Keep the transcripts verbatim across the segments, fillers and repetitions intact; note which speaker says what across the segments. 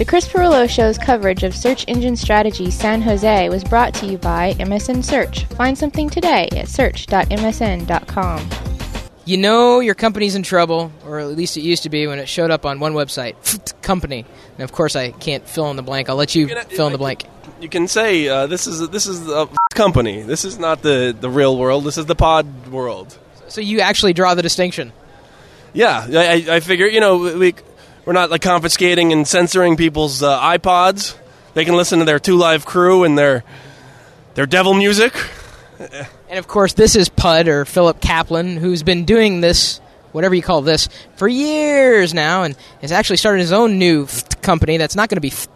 Speaker 1: The Chris Pirillo Show's coverage of search engine strategy San Jose was brought to you by M S N Search. Find something today at search dot m s n dot com.
Speaker 2: You know your company's in trouble, or at least it used to be when it showed up on one website, company. And of course I can't fill in the blank. I'll let you, you can, fill in the blank.
Speaker 3: You can say, uh, this is this is a company. This is not the, the real world. This is the pod world.
Speaker 2: So you actually draw the distinction?
Speaker 3: Yeah. I, I figure, you know, we, we're not like confiscating and censoring people's uh, iPods. They can listen to their Two Live Crew and their their devil music.
Speaker 2: And, of course, this is Pud, or Philip Kaplan, who's been doing this, whatever you call this, for years now, and has actually started his own new company that's not going to be f***.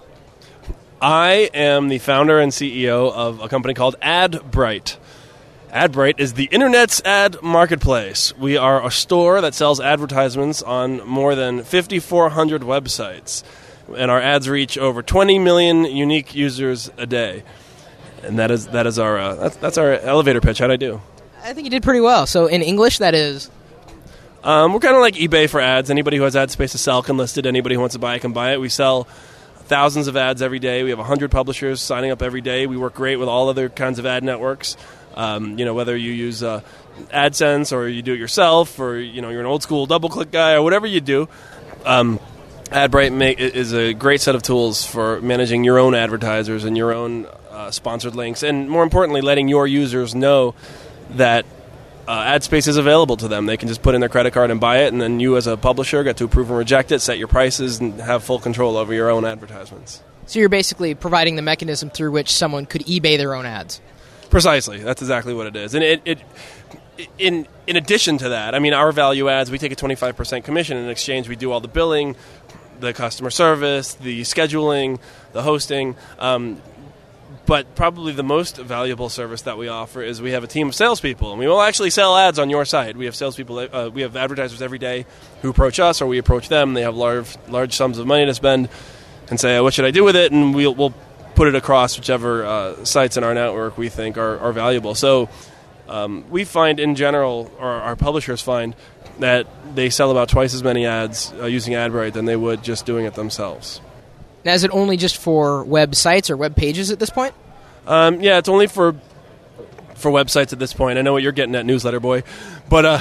Speaker 3: I am the founder and C E O of a company called AdBright. AdBright is the Internet's ad marketplace. We are a store that sells advertisements on more than five thousand four hundred websites, and our ads reach over twenty million unique users a day. And that is that is our uh, that's that's our elevator pitch. How'd I do?
Speaker 2: I think you did pretty well. So in English, that is,
Speaker 3: um, we're kind of like eBay for ads. Anybody who has ad space to sell can list it. Anybody who wants to buy it can buy it. We sell thousands of ads every day. We have a hundred publishers signing up every day. We work great with all other kinds of ad networks. Um, you know, whether you use uh, AdSense or you do it yourself, or you know you're an old school DoubleClick guy or whatever you do. Um, AdBright make, is a great set of tools for managing your own advertisers and your own uh, sponsored links, and more importantly, letting your users know that uh, ad space is available to them. They can just put in their credit card and buy it, and then you as a publisher get to approve and reject it, set your prices, and have full control over your own advertisements.
Speaker 2: So you're basically providing the mechanism through which someone could eBay their own ads.
Speaker 3: Precisely. That's exactly what it is. And it, it in in addition to that, I mean, our value adds, we take a twenty-five percent commission. In exchange, we do all the billing, the customer service, the scheduling, the hosting. Um, but probably the most valuable service that we offer is we have a team of salespeople, and we will actually sell ads on your site. We have salespeople, uh, we have advertisers every day who approach us, or we approach them. They have large large sums of money to spend, and say, oh, what should I do with it? And we'll we'll put it across whichever uh, sites in our network we think are, are valuable. So um, we find in general, or our publishers find, that they sell about twice as many ads uh, using AdBright than they would just doing it themselves.
Speaker 2: Now, is it only just for websites or web pages at this point?
Speaker 3: Um, yeah, it's only for for websites at this point. I know what you're getting at, newsletter boy. But uh,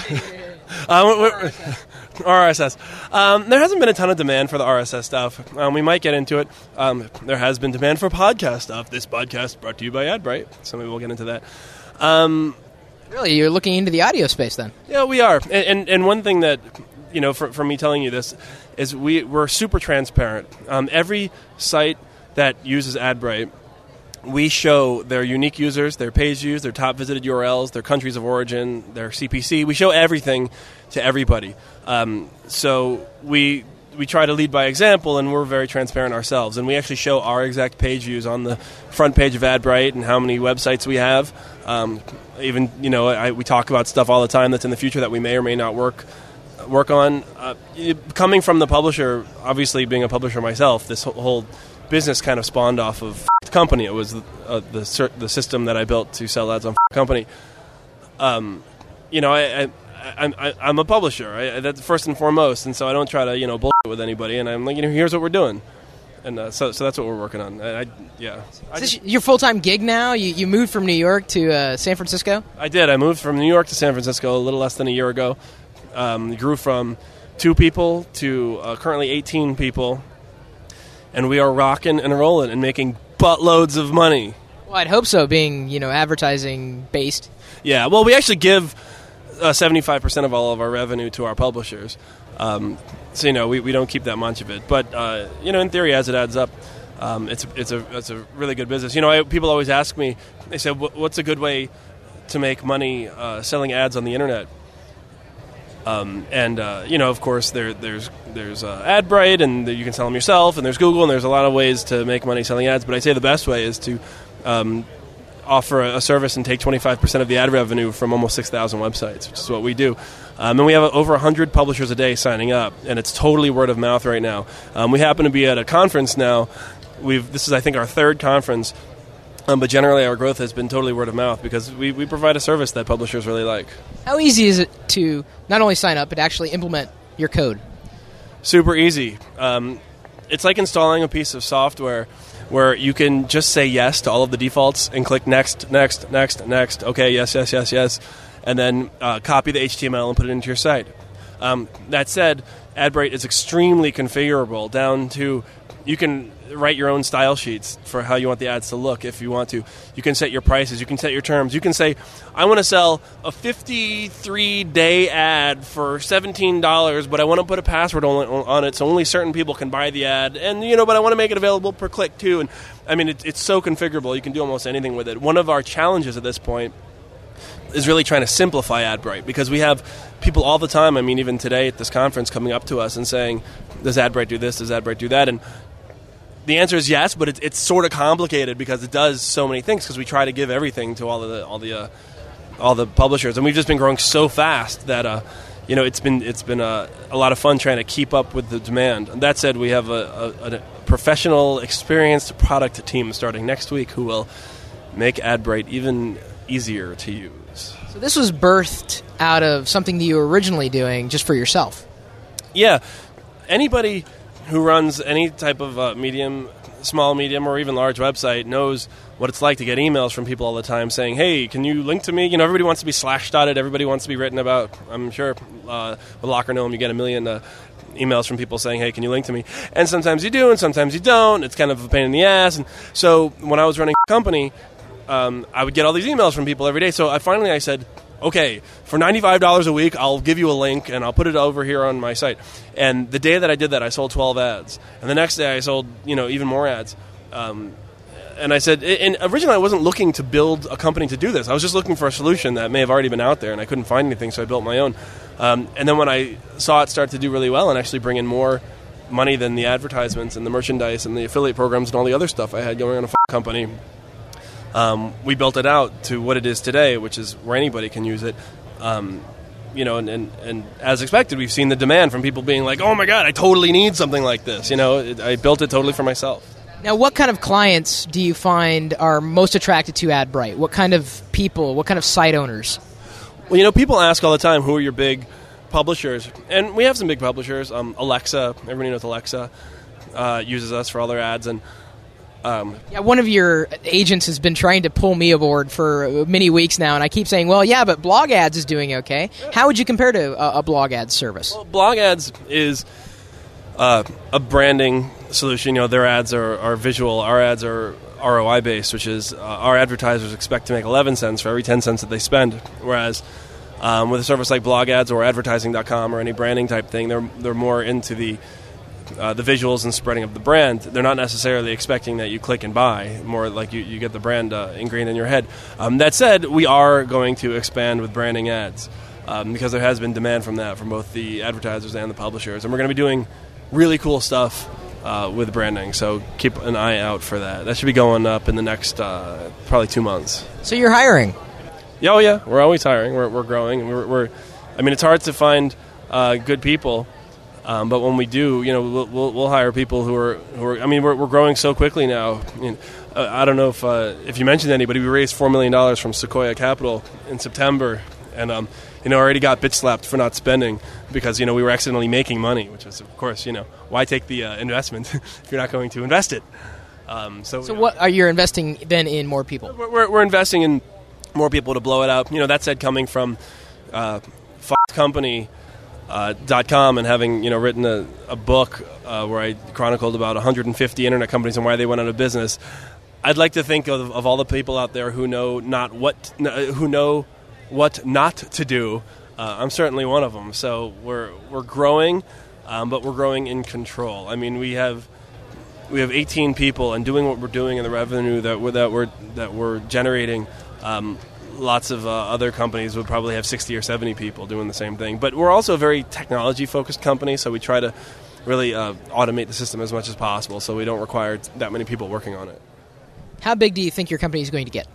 Speaker 3: uh, R S S. Um, there hasn't been a ton of demand for the R S S stuff. Um, we might get into it. Um, there has been demand for podcast stuff. This podcast brought to you by AdBright, so maybe we'll get into that. Um,
Speaker 2: really, you're looking into the audio space then?
Speaker 3: Yeah, we are. And and, and one thing that, you know, for, for me telling you this, is we, we're super transparent. Um, every site that uses AdBright, we show their unique users, their page views, their top visited U R Ls, their countries of origin, their C P C. We show everything to everybody. Um, so we we try to lead by example, and we're very transparent ourselves. And we actually show our exact page views on the front page of AdBright and how many websites we have. Um, even, you know, I, we talk about stuff all the time that's in the future that we may or may not work work on. Uh, coming from the publisher, obviously being a publisher myself, this whole business kind of spawned off of Company. It was uh, the the system that I built to sell ads on Company. Um, you know, I, I, I, I'm a publisher. I, that's first and foremost, and so I don't try to you know bullshit with anybody. And I'm like, you know, here's what we're doing, and uh, so so that's what we're working on. I, I yeah.
Speaker 2: Is this your full time gig now? You you moved from New York to uh, San Francisco?
Speaker 3: I did. I moved from New York to San Francisco a little less than a year ago. Um, grew from two people to uh, currently eighteen people. And we are rocking and rolling and making buttloads of money.
Speaker 2: Well, I'd hope so, being, you know, advertising-based.
Speaker 3: Yeah, well, we actually give uh, seventy-five percent of all of our revenue to our publishers. Um, so, you know, we, we don't keep that much of it. But, uh, you know, in theory, as it adds up, um, it's, it's, a, it's a really good business. You know, I, people always ask me, they say, what's a good way to make money uh, selling ads on the Internet? Um, and, uh, you know, of course, there, there's there's uh, AdBright, and you can sell them yourself, and there's Google, and there's a lot of ways to make money selling ads. But I'd say the best way is to um, offer a, a service and take twenty-five percent of the ad revenue from almost six thousand websites, which is what we do. Um, and we have over one hundred publishers a day signing up, and it's totally word of mouth right now. Um, we happen to be at a conference now. We've This is, I think, our third conference. Um, but generally, our growth has been totally word of mouth because we, we provide a service that publishers really like.
Speaker 2: How easy is it to not only sign up, but actually implement your code?
Speaker 3: Super easy. Um, it's like installing a piece of software where you can just say yes to all of the defaults and click next, next, next, next. Okay, yes, yes, yes, yes, and then uh, copy the H T M L and put it into your site. Um, that said, AdBright is extremely configurable down to you can write your own style sheets for how you want the ads to look if you want to. You can set your prices. You can set your terms. You can say, I want to sell a fifty-three day ad for seventeen dollars, but I want to put a password on, on it so only certain people can buy the ad. And, you know, but I want to make it available per click, too. And, I mean, it, it's so configurable. You can do almost anything with it. One of our challenges at this point is really trying to simplify AdBright, because we have people all the time, I mean, even today at this conference, coming up to us and saying, does AdBright do this? Does AdBright do that? And the answer is yes, but it's, it's sort of complicated because it does so many things, because we try to give everything to all of the all the uh, all the publishers, and we've just been growing so fast that uh, you know it's been it's been a, a lot of fun trying to keep up with the demand. And that said, we have a, a, a professional, experienced product team starting next week who will make AdBright even easier to use.
Speaker 2: So this was birthed out of something that you were originally doing just for yourself.
Speaker 3: Yeah, anybody who runs any type of uh, medium, small, medium, or even large website knows what it's like to get emails from people all the time saying, hey, can you link to me? You know, everybody wants to be slash-dotted. Everybody wants to be written about. I'm sure uh, with Locker Gnome you get a million uh, emails from people saying, hey, can you link to me? And sometimes you do, and sometimes you don't. It's kind of a pain in the ass. And so when I was running a company, um, I would get all these emails from people every day. So I finally I said, okay, for ninety-five dollars a week, I'll give you a link, and I'll put it over here on my site. And the day that I did that, I sold twelve ads. And the next day, I sold, you know, even more ads. Um, and I said, and originally, I wasn't looking to build a company to do this. I was just looking for a solution that may have already been out there, and I couldn't find anything, so I built my own. Um, and then when I saw it start to do really well and actually bring in more money than the advertisements and the merchandise and the affiliate programs and all the other stuff I had going on a f- company, Um, we built it out to what it is today, which is where anybody can use it. Um, you know, and, and, and as expected, we've seen the demand from people being like, oh my God, I totally need something like this. You know, it, I built it totally for myself.
Speaker 2: Now, what kind of clients do you find are most attracted to AdBright? What kind of people, what kind of site owners?
Speaker 3: Well, you know, people ask all the time, who are your big publishers? And we have some big publishers. Um, Alexa, everybody knows Alexa, uh, uses us for all their ads. And Um,
Speaker 2: yeah, one of your agents has been trying to pull me aboard for many weeks now, and I keep saying, well, yeah, but Blog Ads is doing okay. How would you compare to a, a Blog Ads service?
Speaker 3: Well, Blog Ads is uh, a branding solution. You know, their ads are, are visual. Our ads are R O I-based, which is uh, our advertisers expect to make eleven cents for every ten cents that they spend, whereas um, with a service like Blog Ads or advertising dot com or any branding type thing, they're they're more into the Uh, the visuals and spreading of the brand. They're not necessarily expecting that you click and buy, more like you, you get the brand uh, ingrained in your head. Um, that said, we are going to expand with branding ads um, because there has been demand from that from both the advertisers and the publishers. And we're going to be doing really cool stuff uh, with branding, so keep an eye out for that. That should be going up in the next uh, probably two months.
Speaker 2: So you're hiring?
Speaker 3: Yeah, oh yeah, we're always hiring. We're, we're growing. We're, we're, I mean, it's hard to find uh, good people. Um, but when we do, you know, we'll, we'll, we'll hire people who are, who are. I mean, we're, we're growing so quickly now. I mean, uh, I don't know if uh, if you mentioned anybody. We raised four million dollars from Sequoia Capital in September, and um, you know, already got bitch slapped for not spending because you know we were accidentally making money, which is, of course, you know, why take the uh, investment if you're not going to invest it? Um, so,
Speaker 2: so
Speaker 3: you know,
Speaker 2: what are you investing then in more people?
Speaker 3: We're, we're, we're investing in more people to blow it out. You know, that said, coming from uh, Fox Company. Uh, dot com and having you know written a, a book uh, where I chronicled about one hundred fifty internet companies and why they went out of business. I'd like to think of, of all the people out there who know not what who know what not to do. Uh, I'm certainly one of them. So we're we're growing, um, but we're growing in control. I mean, we have we have eighteen people, and doing what we're doing and the revenue that we're that we're that we're generating. Um, Lots of uh, other companies would probably have sixty or seventy people doing the same thing. But we're also a very technology-focused company, so we try to really uh, automate the system as much as possible so we don't require that many people working on it.
Speaker 2: How big do you think your company is going to get?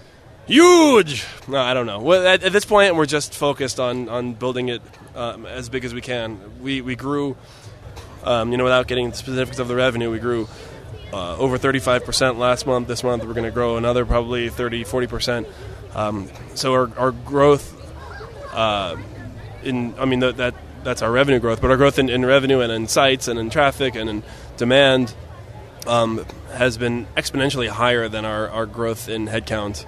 Speaker 3: Huge! No, I don't know. Well, at, at this point, we're just focused on, on building it um, as big as we can. We we grew, um, you know, without getting the specifics of the revenue, we grew uh, over thirty-five percent last month. This month, we're going to grow another probably thirty, forty percent. Um, so our, our growth, uh, in I mean the, that that's our revenue growth, but our growth in, in revenue and in sites and in traffic and in demand um, has been exponentially higher than our, our growth in headcount.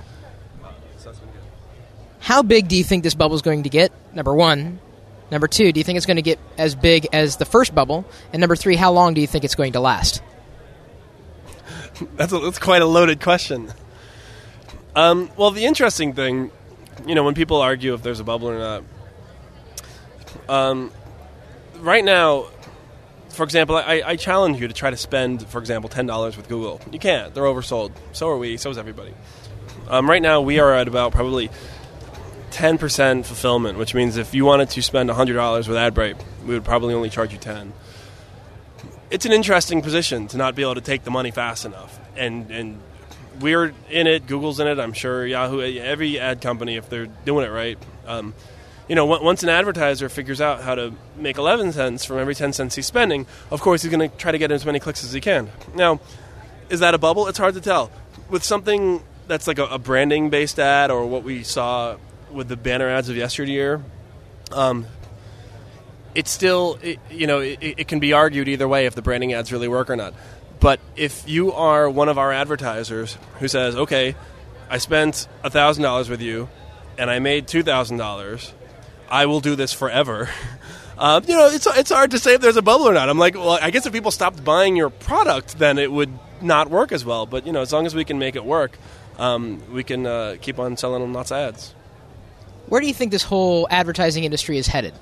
Speaker 2: How big do you think this bubble is going to get? Number one. Number two, do you think it's going to get as big as the first bubble? And number three, how long do you think it's going to last?
Speaker 3: That's, a, that's quite a loaded question. Um, well, the interesting thing, you know, when people argue if there's a bubble or not, um, right now, for example, I, I challenge you to try to spend, for example, ten dollars with Google. You can't. They're oversold. So are we. So is everybody. Um, right now, we are at about probably ten percent fulfillment, which means if you wanted to spend one hundred dollars with AdBright, we would probably only charge you ten dollars. It's an interesting position to not be able to take the money fast enough. And and we're in it. Google's in it. I'm sure Yahoo, every ad company, if they're doing it right. Um, you know, once an advertiser figures out how to make eleven cents from every ten cents he's spending, of course he's going to try to get as many clicks as he can. Now, is that a bubble? It's hard to tell. With something that's like a, a branding-based ad, or what we saw with the banner ads of yesteryear, um, it's still, it, you know, it, it can be argued either way if the branding ads really work or not. But if you are one of our advertisers who says, okay, I spent one thousand dollars with you and I made two thousand dollars, I will do this forever. um, you know, it's it's hard to say if there's a bubble or not. I'm like, well, I guess if people stopped buying your product, then it would not work as well. But, you know, as long as we can make it work, um, we can uh, keep on selling them lots of ads.
Speaker 2: Where do you think this whole advertising industry is headed?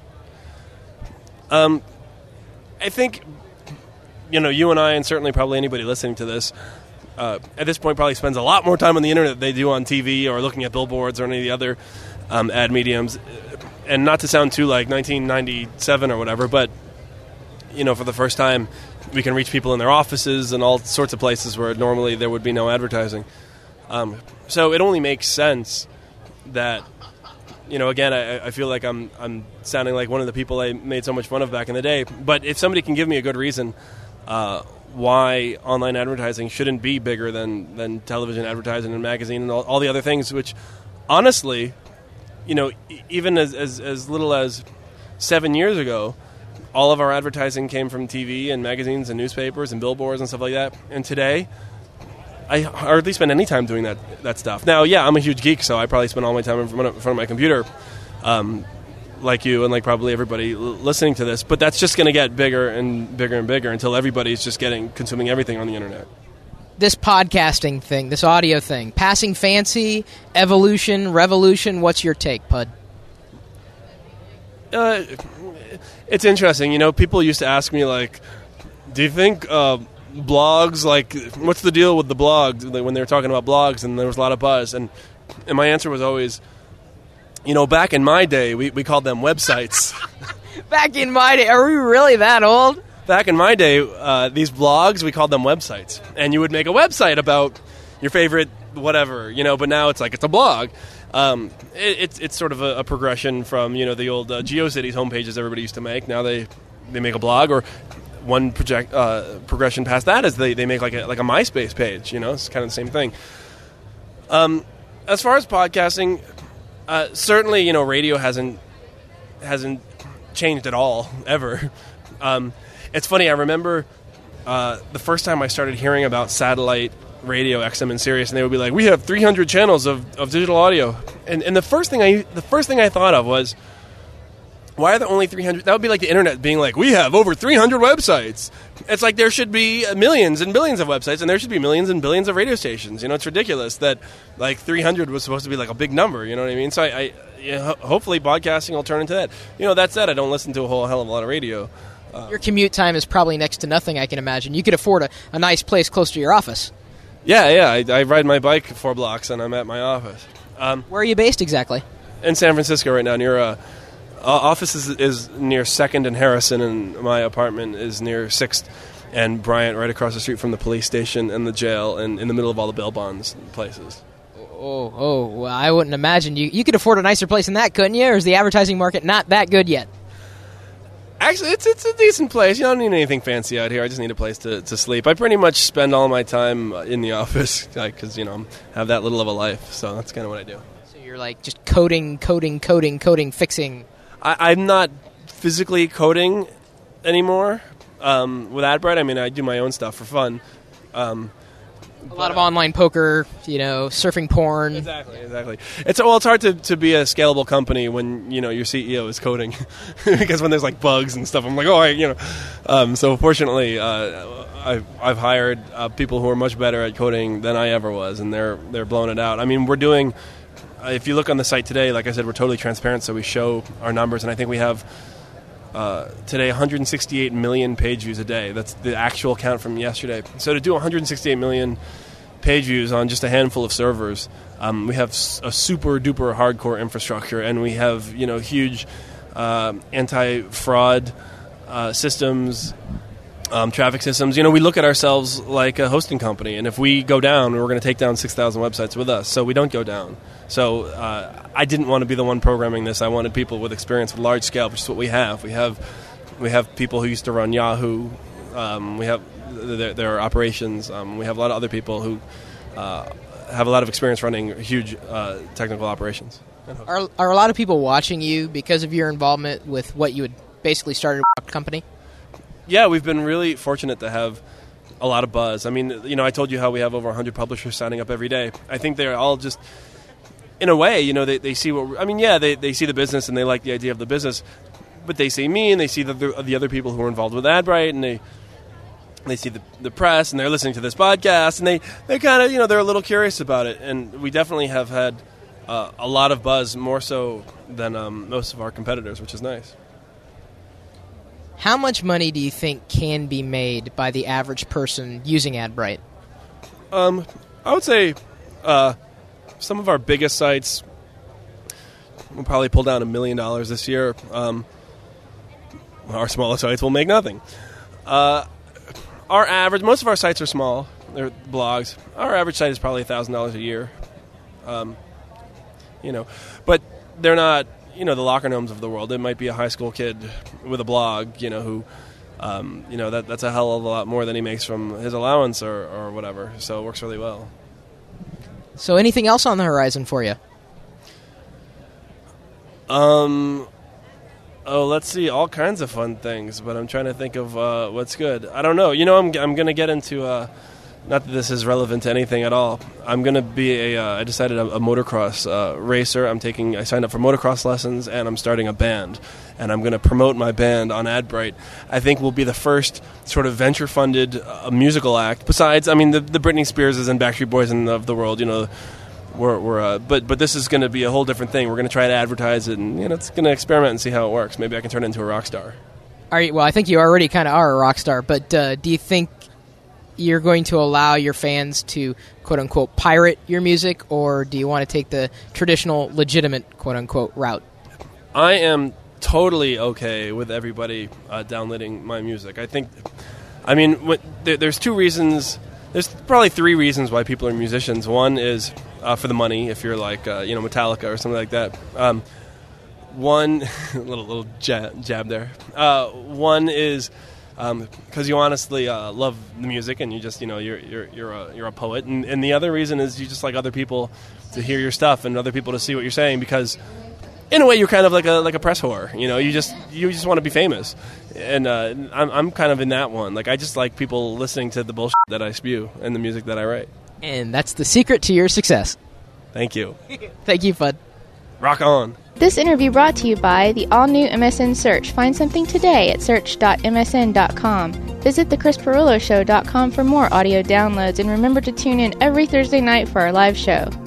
Speaker 3: Um, I think, you know, you and I, and certainly probably anybody listening to this, uh, at this point probably spends a lot more time on the internet than they do on T V or looking at billboards or any of the other um, ad mediums. And not to sound too like nineteen ninety-seven or whatever, but, you know, for the first time, we can reach people in their offices and all sorts of places where normally there would be no advertising. Um, so it only makes sense that, you know, again, I, I feel like I'm I'm sounding like one of the people I made so much fun of back in the day. But if somebody can give me a good reason uh, why online advertising shouldn't be bigger than, than television advertising and magazine and all, all the other things, which honestly, you know, even as, as, as little as seven years ago, all of our advertising came from T V and magazines and newspapers and billboards and stuff like that. And today, I hardly spend any time doing that that stuff. Now, yeah, I'm a huge geek, so I probably spend all my time in front of, in front of my computer, um, like you and like probably everybody l- listening to this. But that's just going to get bigger and bigger and bigger until everybody's just getting consuming everything on the internet.
Speaker 2: This podcasting thing, this audio thing, passing fancy, evolution, revolution, what's your take, Pud?
Speaker 3: Uh, it's interesting. You know, people used to ask me, like, do you think uh, blogs, like, what's the deal with the blogs, when they were talking about blogs, and there was a lot of buzz, and, and my answer was always, you know, back in my day, we, we called them websites.
Speaker 2: Back in my day, are we really that old?
Speaker 3: Back in my day, uh, these blogs, we called them websites. And you would make a website about your favorite whatever, you know, but now it's like it's a blog. Um, it, it's it's sort of a, a progression from, you know, the old uh, GeoCities homepages everybody used to make. Now they, they make a blog, or one project uh, progression past that is they, they make like a, like a MySpace page, you know, it's kind of the same thing. Um, as far as podcasting, uh, certainly, you know, radio hasn't hasn't changed at all, ever. Um, it's funny, I remember uh, the first time I started hearing about satellite radio, X M and Sirius, and they would be like, we have three hundred channels of, of digital audio. And and the first thing I the first thing I thought of was, why are there only three hundred? That would be like the internet being like, we have over three hundred websites. It's like there should be millions and billions of websites, and there should be millions and billions of radio stations. You know, it's ridiculous that like three hundred was supposed to be like a big number. You know what I mean? So I, I you know, hopefully podcasting will turn into that. You know, that said, I don't listen to a whole hell of a lot of radio. Uh,
Speaker 2: Your commute time is probably next to nothing, I can imagine. You could afford a, a nice place close to your office.
Speaker 3: Yeah, yeah. I, I ride my bike four blocks, and I'm at my office. Um,
Speaker 2: Where are you based exactly?
Speaker 3: In San Francisco right now, near... Uh, office is, is near second and Harrison, and my apartment is near sixth and Bryant, right across the street from the police station and the jail, and in the middle of all the bail bonds places.
Speaker 2: Oh, oh, well, I wouldn't imagine. You you could afford a nicer place than that, couldn't you? Or is the advertising market not that good yet?
Speaker 3: Actually, it's it's a decent place. You don't need anything fancy out here. I just need a place to, to sleep. I pretty much spend all my time in the office because, you know, I have that little of a life. So that's kind of what I do.
Speaker 2: So you're like just coding, coding, coding, coding, fixing.
Speaker 3: I, I'm not physically coding anymore um, with AdBright. I mean, I do my own stuff for fun. Um,
Speaker 2: a lot of online poker, you know, surfing porn.
Speaker 3: Exactly, exactly. It's well, it's hard to, to be a scalable company when you know your C E O is coding, because when there's like bugs and stuff, I'm like, oh, I, you know. Um, so fortunately, uh, I've I've hired uh, people who are much better at coding than I ever was, and they're they're blowing it out. I mean, we're doing. Uh, if you look on the site today, like I said, we're totally transparent, so we show our numbers, and I think we have. Uh, today, one hundred sixty-eight million page views a day. That's the actual count from yesterday. So to do one hundred sixty-eight million page views on just a handful of servers, um, we have a super duper hardcore infrastructure, and we have you know huge uh, anti-fraud uh, systems, um, traffic systems. You know, we look at ourselves like a hosting company, and if we go down, we're going to take down six thousand websites with us. So we don't go down. So uh, I didn't want to be the one programming this. I wanted people with experience with large scale, which is what we have. We have we have people who used to run Yahoo. Um, we have their, their operations. Um, we have a lot of other people who uh, have a lot of experience running huge uh, technical operations.
Speaker 2: Are are a lot of people watching you because of your involvement with what you had basically started a company?
Speaker 3: Yeah, we've been really fortunate to have a lot of buzz. I mean, you know, I told you how we have over one hundred publishers signing up every day. I think they're all just... In a way, you know, they, they see what... We're, I mean, yeah, they, they see the business and they like the idea of the business, but they see me and they see the, the, the other people who are involved with AdBright, and they they see the, the press, and they're listening to this podcast, and they, they kind of, you know, they're a little curious about it. And we definitely have had uh, a lot of buzz, more so than um, most of our competitors, which is nice.
Speaker 2: How much money do you think can be made by the average person using AdBright?
Speaker 3: Um, I would say... Uh, Some of our biggest sites will probably pull down a million dollars this year. Um, our smaller sites will make nothing. Uh, our average, most of our sites are small. They're blogs. Our average site is probably a thousand dollars a year. Um, you know, but they're not, you know, the locker gnomes of the world. It might be a high school kid with a blog, you know, who, um, you know, that that's a hell of a lot more than he makes from his allowance or, or whatever. So it works really well.
Speaker 2: So anything else on the horizon for you?
Speaker 3: Um, oh, let's see, all kinds of fun things, but I'm trying to think of uh, what's good. I don't know. You know, I'm I'm going to get into, uh, not that this is relevant to anything at all. I'm going to be a, uh, I decided a, a motocross uh, racer. I'm taking, I signed up for motocross lessons, and I'm starting a band. And I'm going to promote my band on AdBright. I think we'll be the first sort of venture-funded uh, musical act. Besides, I mean, the, the Britney Spearses and Backstreet Boys and of the world, you know, we're, we're uh, but but this is going to be a whole different thing. We're going to try to advertise it, and you know, it's going to experiment and see how it works. Maybe I can turn it into a rock star.
Speaker 2: All right. Well, I think you already kind of are a rock star, but uh, do you think you're going to allow your fans to quote-unquote pirate your music, or do you want to take the traditional, legitimate quote-unquote route?
Speaker 3: I am totally okay with everybody uh, downloading my music. I think, I mean, what, there, there's two reasons, there's probably three reasons why people are musicians. One is uh, for the money, if you're like, uh, you know, Metallica or something like that. Um, one, little little jab, jab there. Uh, one is because um, you honestly uh, love the music, and you just, you know, you're you're you're a you're a poet. And, and the other reason is you just like other people to hear your stuff and other people to see what you're saying, because in a way, you're kind of like a like a press whore. You know, you just you just want to be famous, and uh, I'm I'm kind of in that one. Like, I just like people listening to the bullshit that I spew and the music that I write.
Speaker 2: And that's the secret to your success.
Speaker 3: Thank you.
Speaker 2: Thank you, Fudd.
Speaker 3: Rock on.
Speaker 1: This interview brought to you by the all-new M S N Search. Find something today at search dot m s n dot com. Visit the chris pirillo show dot com for more audio downloads, and remember to tune in every Thursday night for our live show.